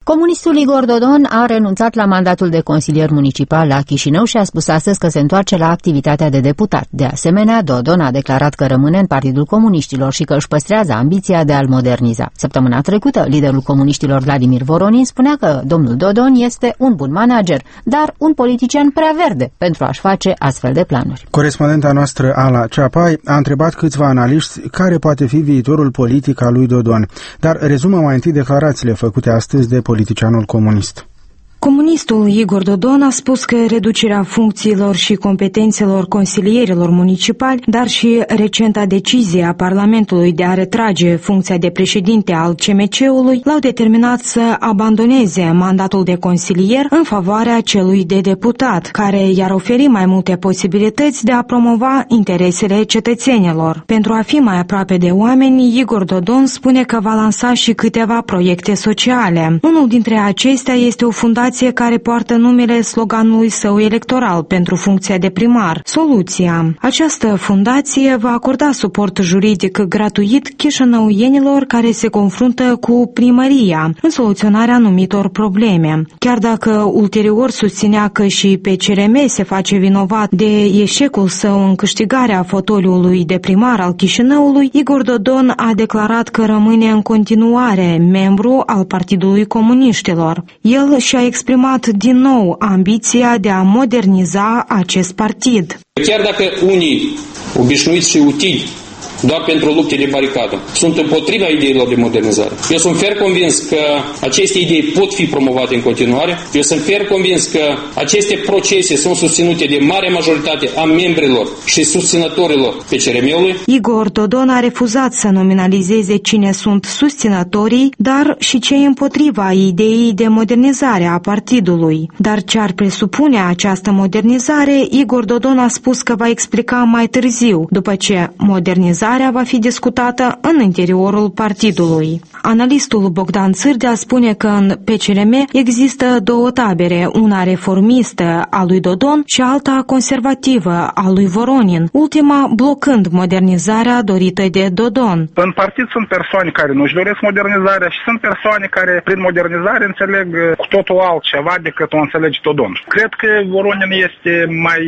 Comunistul Igor Dodon a renunțat la mandatul de consilier municipal la Chișinău și a spus astăzi că se întoarce la activitatea de deputat. De asemenea, Dodon a declarat că rămâne în Partidul Comuniștilor și că își păstrează ambiția de a-l moderniza. Săptămâna trecută, liderul comuniștilor Vladimir Voronin spunea că domnul Dodon este un bun manager, dar un politician prea verde pentru a-și face astfel de planuri. Corespondenta noastră, Ala Ceapai, a întrebat câțiva analiști care poate fi viitorul politic al lui Dodon, dar rezumă mai întâi declarațiile făcute astăzi de politicianul comunist. Comunistul Igor Dodon a spus că reducerea funcțiilor și competențelor consilierilor municipali, dar și recenta decizie a Parlamentului de a retrage funcția de președinte al CMC-ului, l-au determinat să abandoneze mandatul de consilier în favoarea celui de deputat, care i-ar oferi mai multe posibilități de a promova interesele cetățenilor. Pentru a fi mai aproape de oameni, Igor Dodon spune că va lansa și câteva proiecte sociale. Unul dintre acestea este o fundație care poartă numele sloganului său electoral pentru funcția de primar, Soluția. Această fundație va acorda suport juridic gratuit chișinăuienilor care se confruntă cu primăria în soluționarea anumitor probleme. Chiar dacă ulterior susținea că și PCRM se face vinovat de eșecul său în câștigarea fotoliului de primar al Chișinăului, Igor Dodon a declarat că rămâne în continuare membru al Partidului Comuniștilor. El și-a exprimat din nou ambiția de a moderniza acest partid. Chiar dacă unii obișnuiți și utili doar pentru lupte de baricadă sunt împotriva ideilor de modernizare, eu sunt fer convins că aceste idei pot fi promovate în continuare. Eu sunt fer convins că aceste procese sunt susținute de mare majoritate a membrilor și susținătorilor PCRM-ului. Igor Dodon a refuzat să nominalizeze cine sunt susținătorii, dar și cei împotriva ideii de modernizare a partidului. Dar ce ar presupune această modernizare, Igor Dodon a spus că va explica mai târziu, după ce modernizarea va fi discutată în interiorul partidului. Analistul Bogdan Țârdea spune că în PCRM există două tabere, una reformistă a lui Dodon și alta conservativă a lui Voronin, ultima blocând modernizarea dorită de Dodon. În partid sunt persoane care nu-și doresc modernizarea și sunt persoane care prin modernizare înțeleg cu totul altceva decât o înțelege Dodon. Cred că Voronin este mai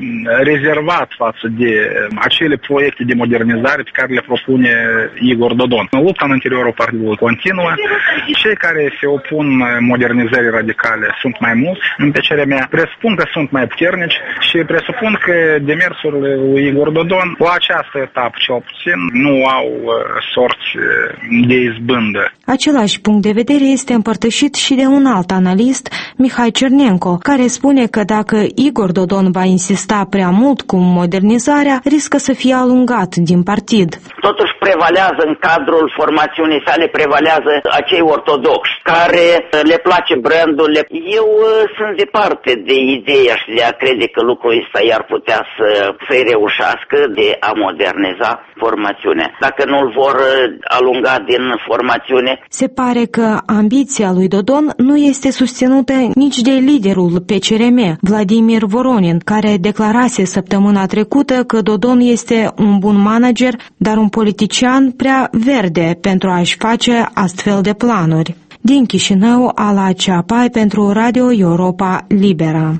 rezervat față de acele proiecte de modernizare pe care le propune Igor Dodon. Lupta în interiorul partidului continuă. Cei care se opun modernizării radicale sunt mai mulți în PCRM. Presupun că sunt mai puternici și presupun că demersurile lui Igor Dodon la această etapă cel puțin nu au sorți de izbândă. Același punct de vedere este împărtășit și de un alt analist, Mihai Cernenco, care spune că dacă Igor Dodon va insista prea mult cu modernizarea, riscă să fie alungat din partid. Totuși prevalează în cadrul formațiunii sale, prevalează acei ortodoxi, care le place brandul. Eu sunt departe de ideea și de a crede că lucrul ăsta i-ar putea să-i reușească de a moderniza formațiunea. Dacă nu-l vor alunga din formațiune. Se pare că ambiția lui Dodon nu este susținută nici de liderul PCRM, Vladimir Voronin, care declarase săptămâna trecută că Dodon este un bun manager, dar un politician prea verde pentru a-și face astfel de planuri. Din Chișinău, Ala Ceapai pentru Radio Europa Liberă.